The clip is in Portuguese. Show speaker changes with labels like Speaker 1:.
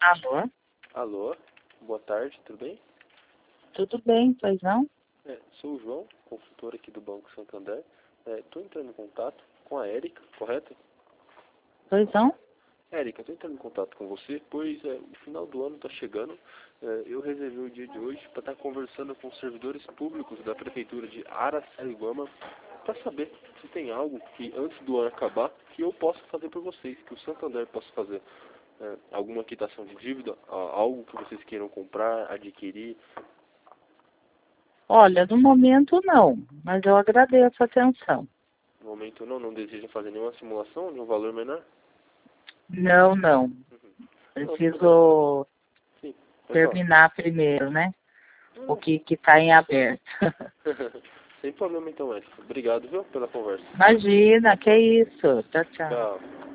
Speaker 1: Alô?
Speaker 2: Alô, boa tarde, tudo bem?
Speaker 1: Tudo bem, pois não?
Speaker 2: Sou o João, consultor aqui do Banco Santander. Estou entrando em contato com a Érica, correto?
Speaker 1: Pois não?
Speaker 2: Érica, estou entrando em contato com você, pois o final do ano está chegando. Eu reservei o dia de hoje para estar conversando com os servidores públicos da Prefeitura de Araçariguama para saber se tem algo que, antes do ano acabar, que eu possa fazer por vocês, que o Santander possa fazer. Alguma quitação de dívida, algo que vocês queiram comprar, adquirir.
Speaker 1: Olha, no momento não, mas eu agradeço a atenção.
Speaker 2: No momento não deseja fazer nenhuma simulação de um valor menor?
Speaker 1: Não.
Speaker 2: Não,
Speaker 1: Preciso
Speaker 2: sim, pode falar.
Speaker 1: terminar primeiro, né? O que está em aberto.
Speaker 2: Sem problema então, Érica. Obrigado, viu, pela conversa.
Speaker 1: Imagina, que é isso. Tchau, tchau.
Speaker 2: Tchau.